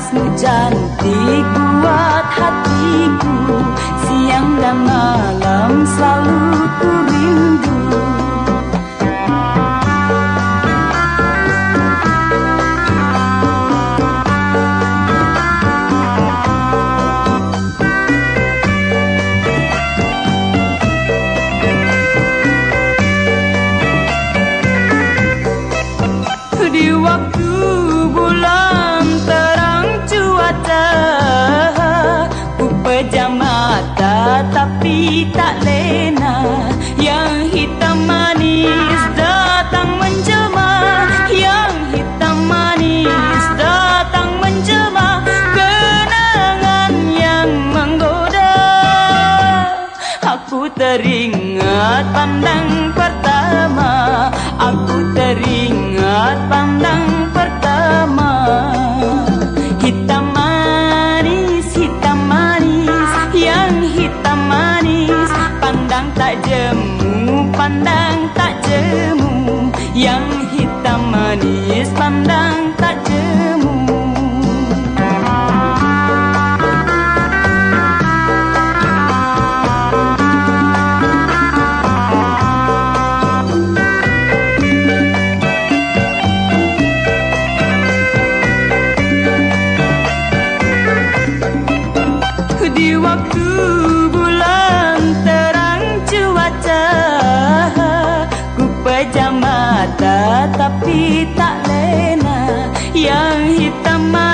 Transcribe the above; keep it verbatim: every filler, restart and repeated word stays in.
Napasmu cantik buat hatiku, siang dan malam selalu ku rindu. Di waktu bulan terang cuaca, ku pejam mata tapi tak lena. Yang hitam manis datang menjelma, yang hitam manis datang menjelma. Kenangan yang menggoda, aku teringat pandang pertama, aku teringat pandang pertama. Hitam manis, hitam manis, yang hitam manis, pandang tak jemu, pandang tak jemu. Yang hitam manis, pandang tak jemu. Di waktu bulan terang cuaca, ku pejam mata tapi tak lena. Yang hitam